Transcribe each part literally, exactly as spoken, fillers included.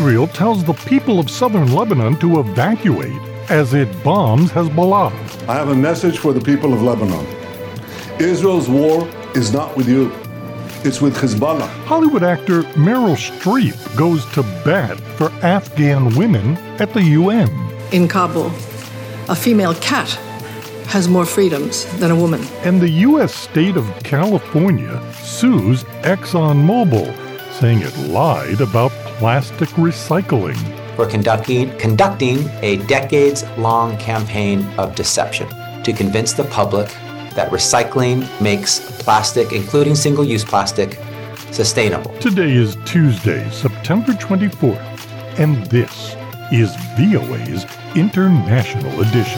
Israel tells the people of southern Lebanon to evacuate as it bombs Hezbollah. I have a message for the people of Lebanon. Israel's war is not with you. It's with Hezbollah. Hollywood actor Meryl Streep goes to bat for Afghan women at the U N. In Kabul, a female cat has more freedoms than a woman. And the U S state of California sues ExxonMobil, saying it lied about plastic recycling. For conducting, conducting a decades-long campaign of deception to convince the public that recycling makes plastic, including single-use plastic, sustainable. Today is Tuesday, September twenty-fourth, and this is V O A's International Edition.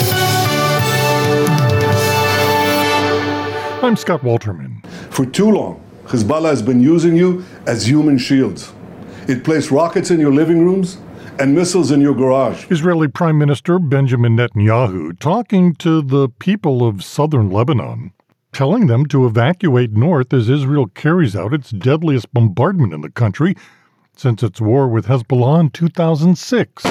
I'm Scott Walterman. For too long, Hezbollah has been using you as human shields. It placed rockets in your living rooms and missiles in your garage. Israeli Prime Minister Benjamin Netanyahu talking to the people of southern Lebanon, telling them to evacuate north as Israel carries out its deadliest bombardment in the country since its war with Hezbollah in two thousand six.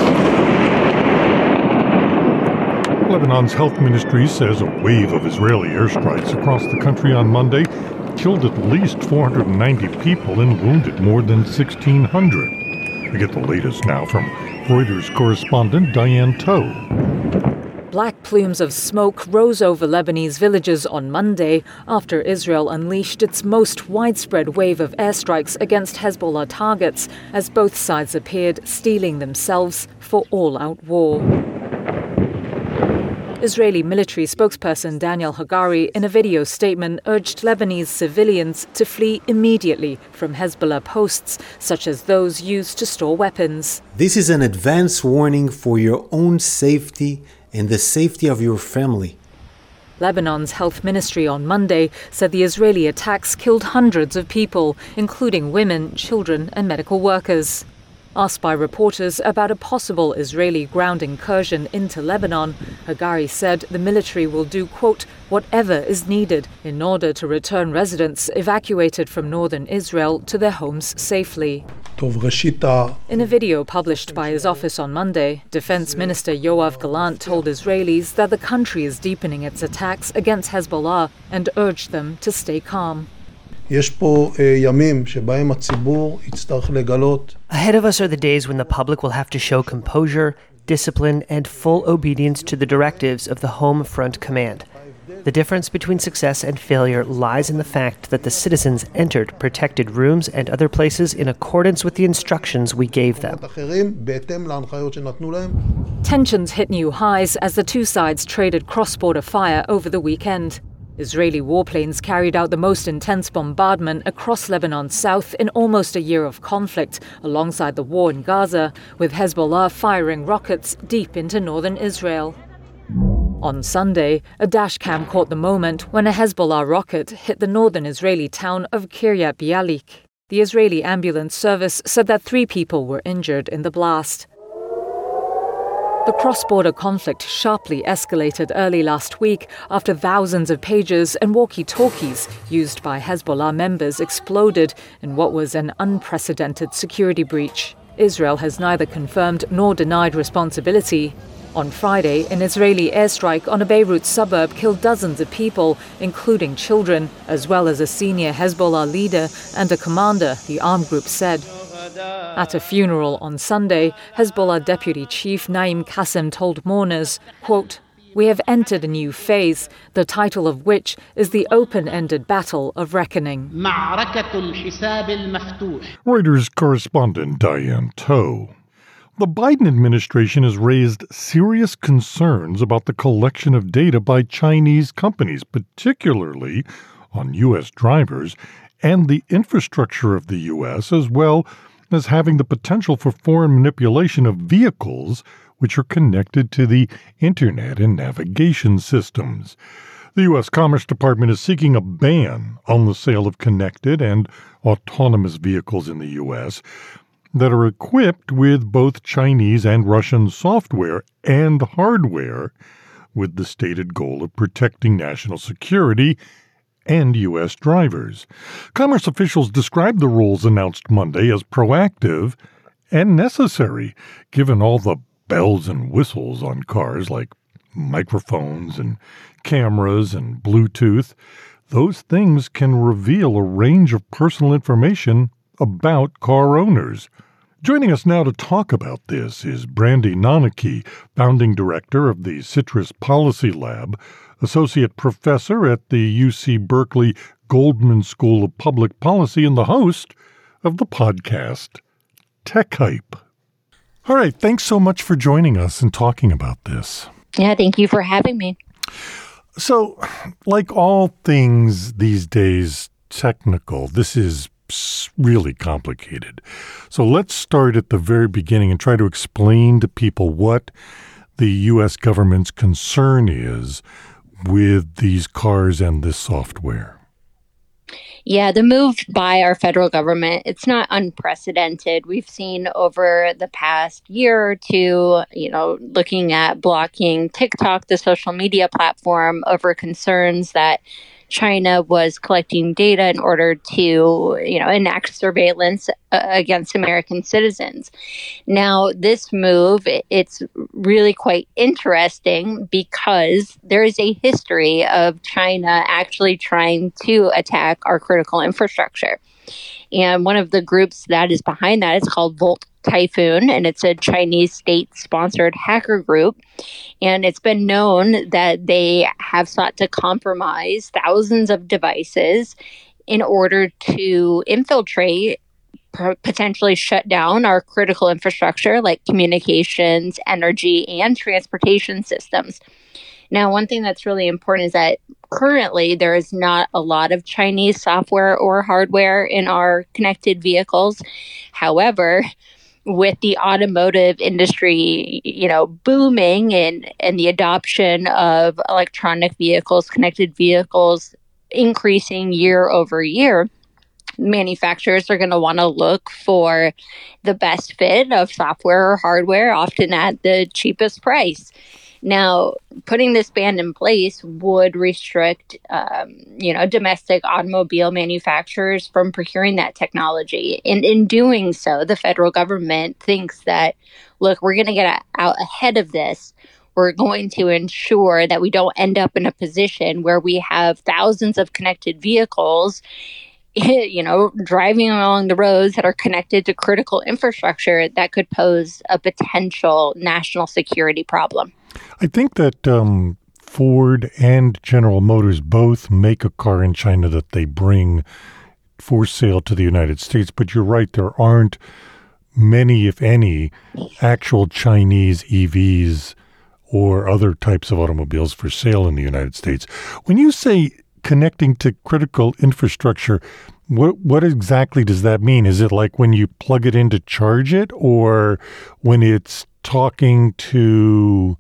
Lebanon's health ministry says a wave of Israeli airstrikes across the country on Monday killed at least four hundred ninety people and wounded more than sixteen hundred. We get the latest now from Reuters correspondent Diane Toh. Black plumes of smoke rose over Lebanese villages on Monday after Israel unleashed its most widespread wave of airstrikes against Hezbollah targets as both sides appeared steeling themselves for all-out war. Israeli military spokesperson Daniel Hagari, in a video statement, urged Lebanese civilians to flee immediately from Hezbollah posts, such as those used to store weapons. This is an advance warning for your own safety and the safety of your family. Lebanon's health ministry on Monday said the Israeli attacks killed hundreds of people, including women, children, and medical workers. Asked by reporters about a possible Israeli ground incursion into Lebanon, Hagari said the military will do, quote, whatever is needed in order to return residents evacuated from northern Israel to their homes safely. In a video published by his office on Monday, Defense Minister Yoav Gallant told Israelis that the country is deepening its attacks against Hezbollah and urged them to stay calm. Ahead of us are the days when the public will have to show composure, discipline, and full obedience to the directives of the Home Front Command. The difference between success and failure lies in the fact that the citizens entered protected rooms and other places in accordance with the instructions we gave them. Tensions hit new highs as the two sides traded cross-border fire over the weekend. Israeli warplanes carried out the most intense bombardment across Lebanon's south in almost a year of conflict, alongside the war in Gaza, with Hezbollah firing rockets deep into northern Israel. On Sunday, a dashcam caught the moment when a Hezbollah rocket hit the northern Israeli town of Kiryat Bialik. The Israeli ambulance service said that three people were injured in the blast. The cross-border conflict sharply escalated early last week after thousands of pagers and walkie-talkies used by Hezbollah members exploded in what was an unprecedented security breach. Israel has neither confirmed nor denied responsibility. On Friday, an Israeli airstrike on a Beirut suburb killed dozens of people, including children, as well as a senior Hezbollah leader and a commander, the armed group said. At a funeral on Sunday, Hezbollah Deputy Chief Naim Qassem told mourners, quote, "We have entered a new phase, the title of which is the open-ended battle of reckoning." Reuters correspondent Diane Toh. The Biden administration has raised serious concerns about the collection of data by Chinese companies, particularly on U S drivers, and the infrastructure of the U S, as well as having the potential for foreign manipulation of vehicles which are connected to the Internet and navigation systems. The U S Commerce Department is seeking a ban on the sale of connected and autonomous vehicles in the U S that are equipped with both Chinese and Russian software and hardware, with the stated goal of protecting national security and U S drivers. Commerce officials described the rules announced Monday as proactive and necessary, given all the bells and whistles on cars like microphones and cameras and Bluetooth. Those things can reveal a range of personal information about car owners. Joining us now to talk about this is Brandy Noneke, founding director of the Citrus Policy Lab, associate professor at the U C Berkeley Goldman School of Public Policy, and the host of the podcast Tech Hype. All right, thanks so much for joining us and talking about this. Yeah, thank you for having me. So, like all things these days technical, this is really complicated. So let's start at the very beginning and try to explain to people what the U S government's concern is with these cars and this software. Yeah, the move by our federal government, it's not unprecedented. We've seen over the past year or two, you know, looking at blocking TikTok, the social media platform, over concerns that China was collecting data in order to, you know, enact surveillance uh, against American citizens. Now, this move, it's really quite interesting because there is a history of China actually trying to attack our critical infrastructure. And one of the groups that is behind that is called Volt Typhoon, and it's a Chinese state-sponsored hacker group. And it's been known that they have sought to compromise thousands of devices in order to infiltrate, potentially shut down our critical infrastructure like communications, energy, and transportation systems. Now, one thing that's really important is that currently there is not a lot of Chinese software or hardware in our connected vehicles. However, with the automotive industry, you know, booming and, and the adoption of electronic vehicles, connected vehicles increasing year over year, manufacturers are going to want to look for the best fit of software or hardware, often at the cheapest price. Now, putting this ban in place would restrict, um, you know, domestic automobile manufacturers from procuring that technology. And in doing so, the federal government thinks that, look, we're going to get out ahead of this. We're going to ensure that we don't end up in a position where we have thousands of connected vehicles, you know, driving along the roads that are connected to critical infrastructure that could pose a potential national security problem. I think that um, Ford and General Motors both make a car in China that they bring for sale to the United States. But you're right, there aren't many, if any, actual Chinese E Vs or other types of automobiles for sale in the United States. When you say connecting to critical infrastructure, what what exactly does that mean? Is it like when you plug it in to charge it, or when it's talking to,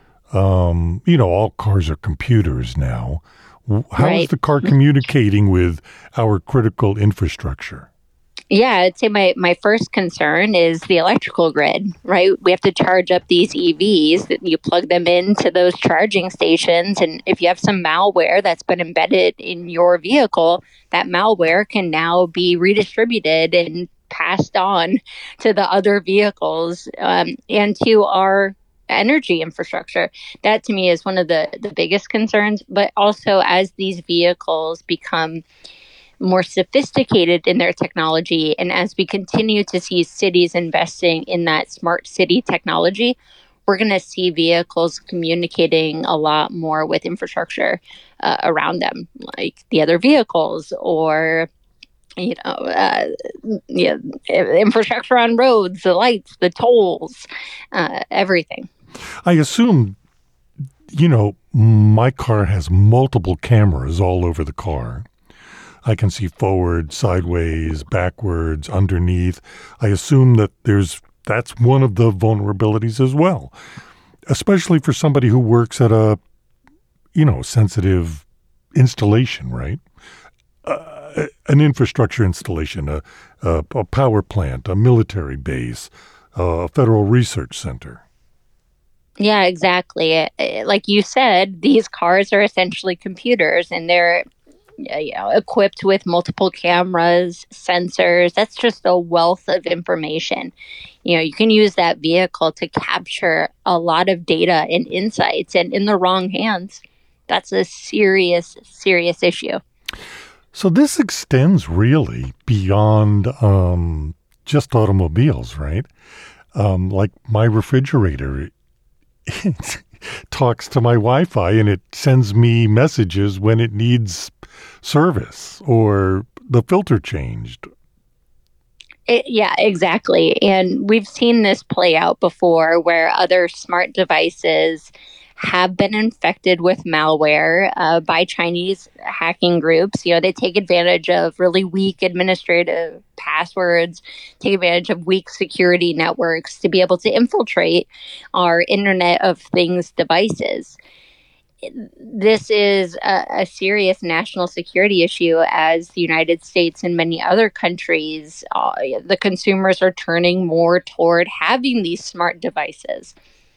um, you know, all cars are computers now. How right. is the car communicating with our critical infrastructure? Yeah, I'd say my, my first concern is the electrical grid, right? We have to charge up these E Vs. You plug them into those charging stations. And if you have some malware that's been embedded in your vehicle, that malware can now be redistributed and passed on to the other vehicles um, and to our energy infrastructure. That to me is one of the, the biggest concerns. But also as these vehicles become more sophisticated in their technology, and as we continue to see cities investing in that smart city technology, we're going to see vehicles communicating a lot more with infrastructure uh, around them, like the other vehicles or, you know, uh, yeah, infrastructure on roads, the lights, the tolls, uh, everything. I assume, you know, my car has multiple cameras all over the car. I can see forward, sideways, backwards, underneath. I assume that there's that's one of the vulnerabilities as well, especially for somebody who works at a, you know, sensitive installation, right? Uh, an infrastructure installation, a, a, a power plant, a military base, a federal research center. Yeah, exactly. Like you said, these cars are essentially computers, and they're you know, equipped with multiple cameras, sensors. That's just a wealth of information. You know, you can use that vehicle to capture a lot of data and insights, and in the wrong hands, that's a serious, serious issue. So this extends really beyond um, just automobiles, right? Um, like my refrigerator, it talks to my Wi-Fi and it sends me messages when it needs service or the filter changed. It, yeah, exactly. And we've seen this play out before where other smart devices have been infected with malware uh, by Chinese hacking groups. You know, they take advantage of really weak administrative passwords, take advantage of weak security networks to be able to infiltrate our Internet of Things devices. This is a, a serious national security issue as the United States and many other countries, uh, the consumers are turning more toward having these smart devices.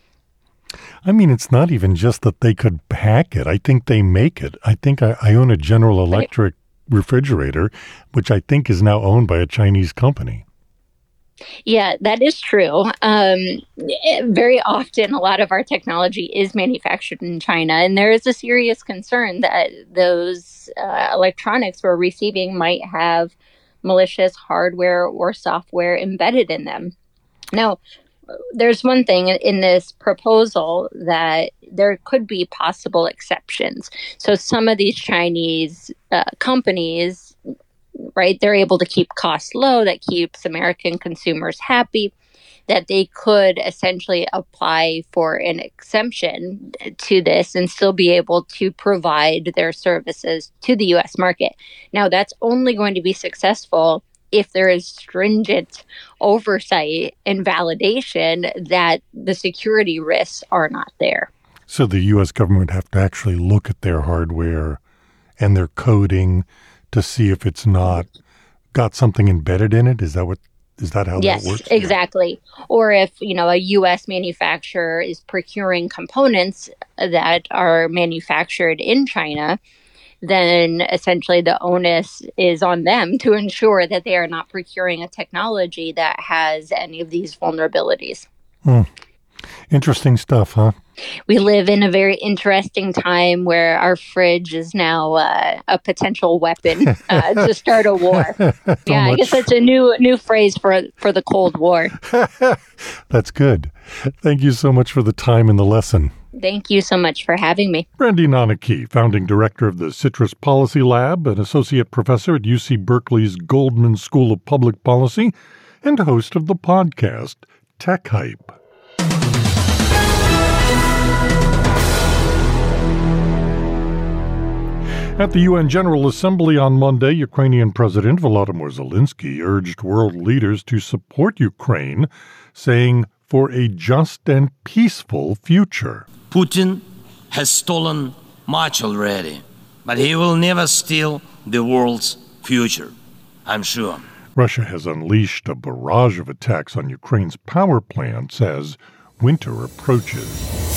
I mean, it's not even just that they could hack it. I think they make it. I think I, I own a General Electric right. refrigerator, which I think is now owned by a Chinese company. Yeah, that is true. Um, very often, a lot of our technology is manufactured in China, and there is a serious concern that those uh, electronics we're receiving might have malicious hardware or software embedded in them. Now, there's one thing in this proposal that there could be possible exceptions. So some of these Chinese uh, companies, right, they're able to keep costs low, that keeps American consumers happy, that they could essentially apply for an exemption to this and still be able to provide their services to the U S market. Now, that's only going to be successful if there is stringent oversight and validation that the security risks are not there. So the U S government would have to actually look at their hardware and their coding to see if it's not got something embedded in it? Is that what, is that how yes, that works? Yes, exactly. Yeah. Or if, you know, a U S manufacturer is procuring components that are manufactured in China, then essentially the onus is on them to ensure that they are not procuring a technology that has any of these vulnerabilities. Hmm. Interesting stuff, huh? We live in a very interesting time where our fridge is now uh, a potential weapon uh, to start a war. Yeah, I guess that's a new new phrase for for the Cold War. That's good. Thank you so much for the time and the lesson. Thank you so much for having me. Brandy Nanaki, founding director of the Citrus Policy Lab, an associate professor at U C Berkeley's Goldman School of Public Policy, and host of the podcast Tech Hype. At the U N General Assembly on Monday, Ukrainian President Volodymyr Zelensky urged world leaders to support Ukraine, saying, for a just and peaceful future. Putin has stolen much already, but he will never steal the world's future, I'm sure. Russia has unleashed a barrage of attacks on Ukraine's power plants as winter approaches.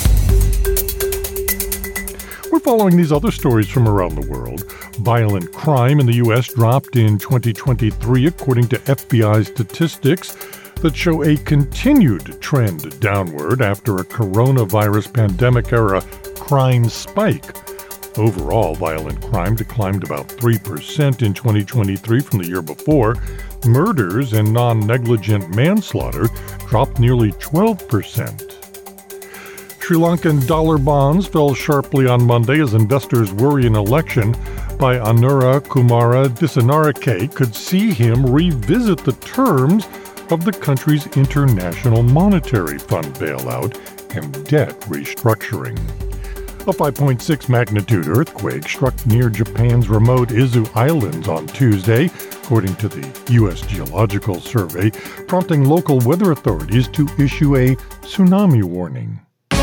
We're following these other stories from around the world. Violent crime in the U S dropped in twenty twenty-three, according to F B I statistics that show a continued trend downward after a coronavirus pandemic-era crime spike. Overall, violent crime declined about three percent in twenty twenty-three from the year before. Murders and non-negligent manslaughter dropped nearly twelve percent. Sri Lankan dollar bonds fell sharply on Monday as investors worry an election by Anura Kumara Dissanayake could see him revisit the terms of the country's International Monetary Fund bailout and debt restructuring. A five point six magnitude earthquake struck near Japan's remote Izu Islands on Tuesday, according to the U S Geological Survey, prompting local weather authorities to issue a tsunami warning.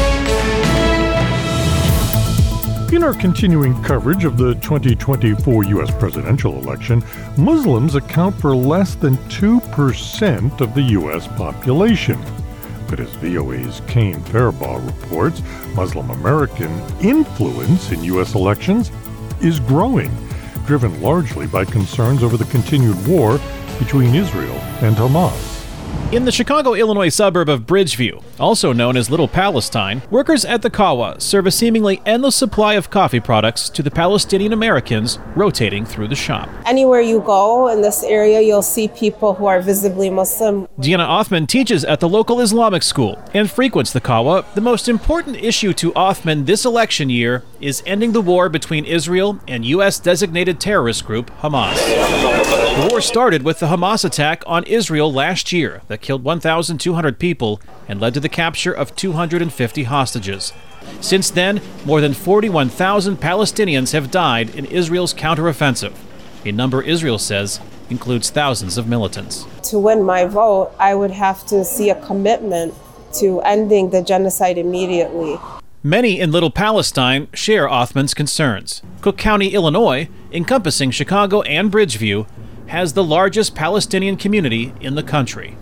In our continuing coverage of the twenty twenty-four U S presidential election, Muslims account for less than two percent of the U S population. But as V O A's Kane Faribaugh reports, Muslim American influence in U S elections is growing, driven largely by concerns over the continued war between Israel and Hamas. In the Chicago, Illinois suburb of Bridgeview, also known as Little Palestine, workers at the Kawa serve a seemingly endless supply of coffee products to the Palestinian Americans rotating through the shop. Anywhere you go in this area, you'll see people who are visibly Muslim. Deanna Othman teaches at the local Islamic school and frequents the Kawa. The most important issue to Othman this election year is ending the war between Israel and U S designated terrorist group Hamas. The war started with the Hamas attack on Israel last year that killed one thousand two hundred people and led to the capture of two hundred fifty hostages. Since then, more than forty-one thousand Palestinians have died in Israel's counteroffensive, a number Israel says includes thousands of militants. To win my vote, I would have to see a commitment to ending the genocide immediately. Many in Little Palestine share Othman's concerns. Cook County, Illinois, encompassing Chicago and Bridgeview, has the largest Palestinian community in the country.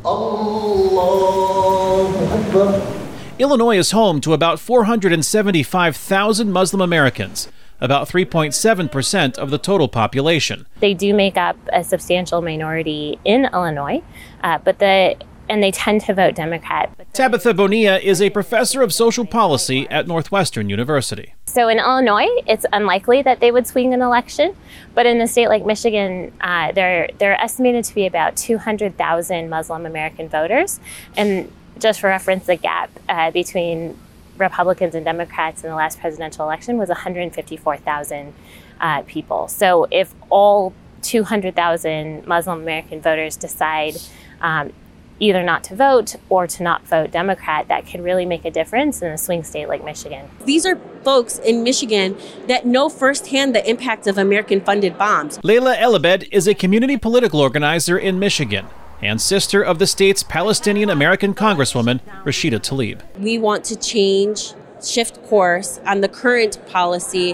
Illinois is home to about four hundred seventy-five thousand Muslim Americans, about three point seven percent of the total population. They do make up a substantial minority in Illinois, uh, but the and they tend to vote Democrat. Tabitha Bonilla is a professor of social policy at Northwestern University. So in Illinois, it's unlikely that they would swing an election, but in a state like Michigan, uh, they're they're estimated to be about two hundred thousand Muslim American voters. And just for reference, the gap uh, between Republicans and Democrats in the last presidential election was one hundred fifty-four thousand uh, people. So if all two hundred thousand Muslim American voters decide um, either not to vote or to not vote Democrat, that could really make a difference in a swing state like Michigan. These are folks in Michigan that know firsthand the impact of American-funded bombs. Layla Elabed is a community political organizer in Michigan and sister of the state's Palestinian American Congresswoman, Rashida Tlaib. We want to change, shift course on the current policy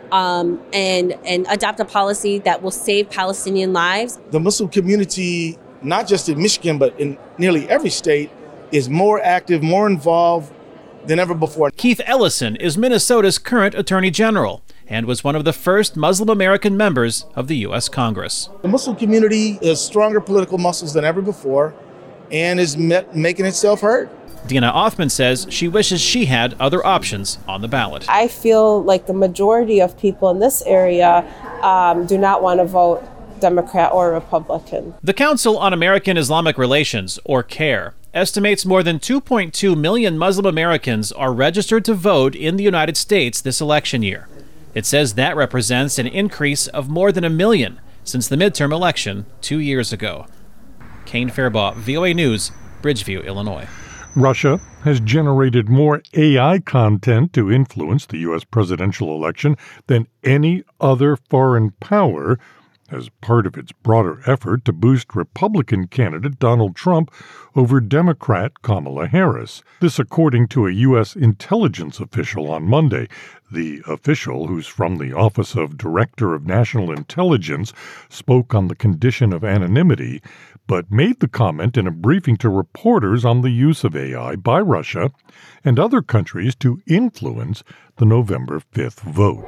um, and, and adopt a policy that will save Palestinian lives. The Muslim community, not just in Michigan, but in nearly every state, is more active, more involved than ever before. Keith Ellison is Minnesota's current Attorney General and was one of the first Muslim American members of the U S Congress. The Muslim community has stronger political muscles than ever before and is met, making itself heard. Deanna Othman says she wishes she had other options on the ballot. I feel like the majority of people in this area um, do not want to vote Democrat or Republican. The Council on American Islamic Relations, or CAIR, estimates more than two point two million Muslim Americans are registered to vote in the United States this election year. It says that represents an increase of more than a million since the midterm election two years ago. Kane Fairbaugh, V O A News, Bridgeview, Illinois. Russia has generated more A I content to influence the U S presidential election than any other foreign power, as part of its broader effort to boost Republican candidate Donald Trump over Democrat Kamala Harris. This according to a U S intelligence official on Monday. The official, who's from the Office of Director of National Intelligence, spoke on the condition of anonymity, but made the comment in a briefing to reporters on the use of A I by Russia and other countries to influence the November fifth vote.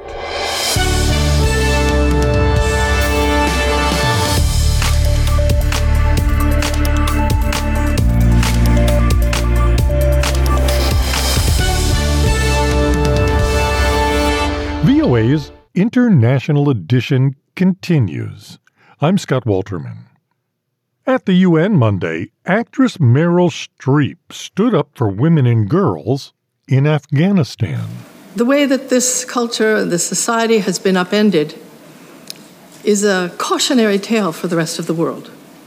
V O A's International Edition continues. I'm Scott Walterman. At the U N Monday, actress Meryl Streep stood up for women and girls in Afghanistan. The way that this culture, this society has been upended is a cautionary tale for the rest of the world.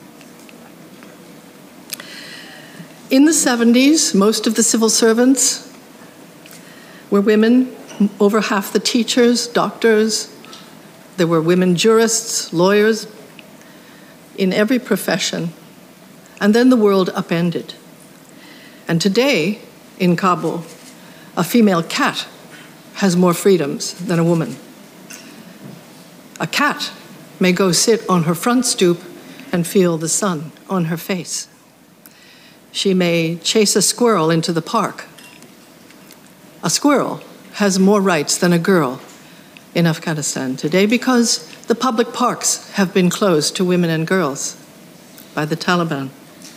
In the seventies, most of the civil servants were women. Over half the teachers, doctors, there were women jurists, lawyers, in every profession. And then the world upended. And today, in Kabul, a female cat has more freedoms than a woman. A cat may go sit on her front stoop and feel the sun on her face. She may chase a squirrel into the park. A squirrel has more rights than a girl in Afghanistan today because The public parks have been closed to women and girls by the Taliban.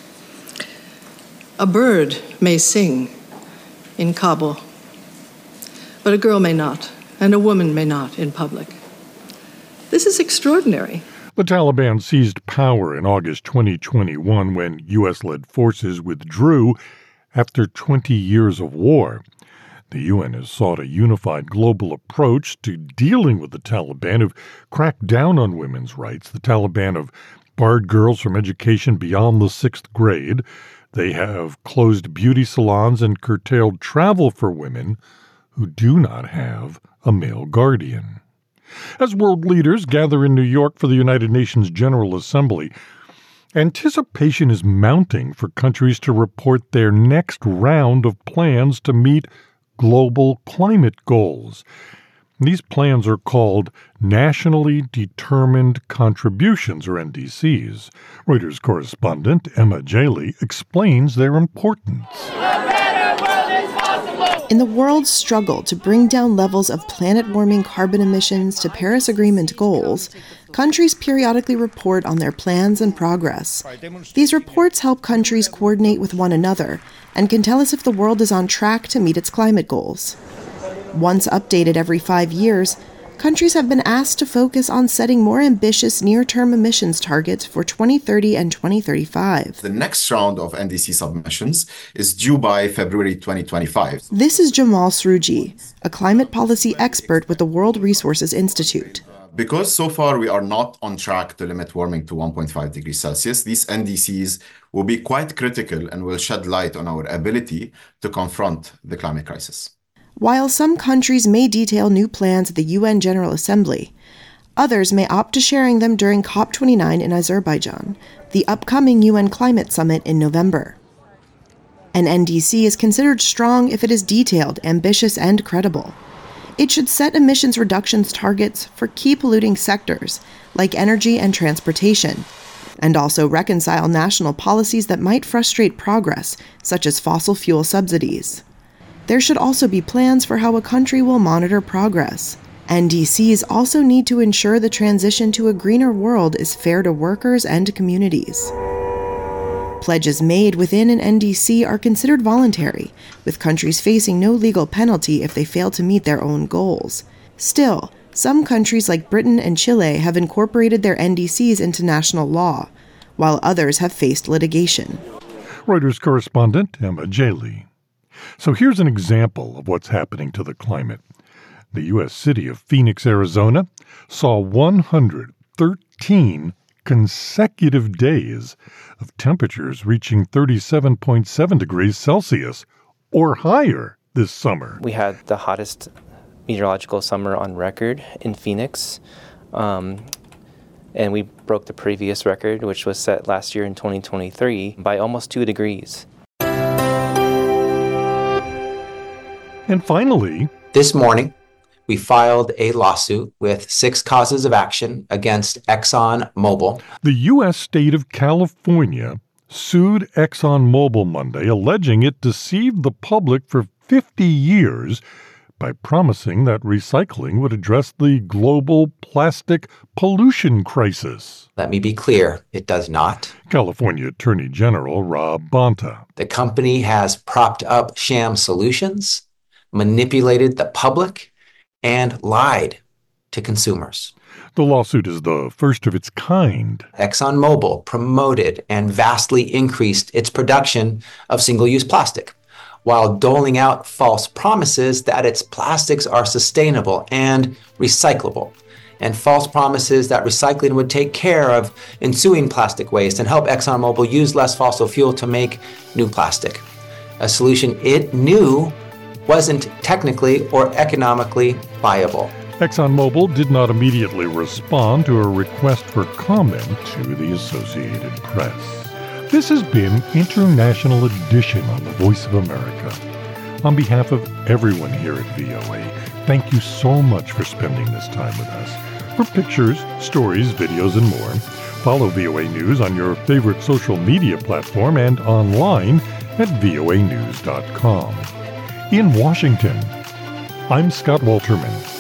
A bird may sing in Kabul, but a girl may not, and a woman may not in public. This is extraordinary. The Taliban seized power in August twenty twenty-one when U S-led forces withdrew after twenty years of war. The U N has sought a unified global approach to dealing with the Taliban, who've cracked down on women's rights. The Taliban have barred girls from education beyond the sixth grade. They have closed beauty salons and curtailed travel for women who do not have a male guardian. As world leaders gather in New York for the United Nations General Assembly, anticipation is mounting for countries to report their next round of plans to meet global climate goals. These plans are called Nationally Determined Contributions, or N D Cs. Reuters correspondent Emma Jaley explains their importance. In the world's struggle to bring down levels of planet-warming carbon emissions to Paris Agreement goals, countries periodically report on their plans and progress. These reports help countries coordinate with one another and can tell us if the world is on track to meet its climate goals. Once updated every five years, countries have been asked to focus on setting more ambitious near-term emissions targets for twenty thirty and twenty thirty-five. The next round of N D C submissions is due by February twenty twenty-five. This is Jamal Srouji, a climate policy expert with the World Resources Institute. Because so far we are not on track to limit warming to one point five degrees Celsius, these N D Cs will be quite critical and will shed light on our ability to confront the climate crisis. While some countries may detail new plans at the U N General Assembly, others may opt to sharing them during COP twenty-nine in Azerbaijan, the upcoming U N Climate Summit in November. An N D C is considered strong if it is detailed, ambitious, and credible. It should set emissions reductions targets for key polluting sectors, like energy and transportation, and also reconcile national policies that might frustrate progress, such as fossil fuel subsidies. There should also be plans for how a country will monitor progress. N D Cs also need to ensure the transition to a greener world is fair to workers and communities. Pledges made within an N D C are considered voluntary, with countries facing no legal penalty if they fail to meet their own goals. Still, some countries like Britain and Chile have incorporated their N D Cs into national law, while others have faced litigation. Reuters correspondent Emma Jaley. So here's an example of what's happening to the climate. The U S city of Phoenix, Arizona, saw one hundred thirteen consecutive days of temperatures reaching thirty-seven point seven degrees Celsius or higher this summer. We had the hottest meteorological summer on record in Phoenix, um, and we broke the previous record, which was set last year in twenty twenty-three, by almost two degrees. And finally, this morning, we filed a lawsuit with six causes of action against ExxonMobil. The U S state of California sued ExxonMobil Monday, alleging it deceived the public for fifty years by promising that recycling would address the global plastic pollution crisis. Let me be clear, it does not. California Attorney General Rob Bonta. The company has propped up sham solutions, manipulated the public, and lied to consumers. The lawsuit is the first of its kind. ExxonMobil promoted and vastly increased its production of single-use plastic, while doling out false promises that its plastics are sustainable and recyclable, and false promises that recycling would take care of ensuing plastic waste and help ExxonMobil use less fossil fuel to make new plastic, a solution it knew wasn't technically or economically viable. ExxonMobil did not immediately respond to a request for comment to the Associated Press. This has been International Edition on the Voice of America. On behalf of everyone here at V O A, thank you so much for spending this time with us. For pictures, stories, videos, and more, follow V O A News on your favorite social media platform and online at V O A news dot com. In Washington, I'm Scott Walterman.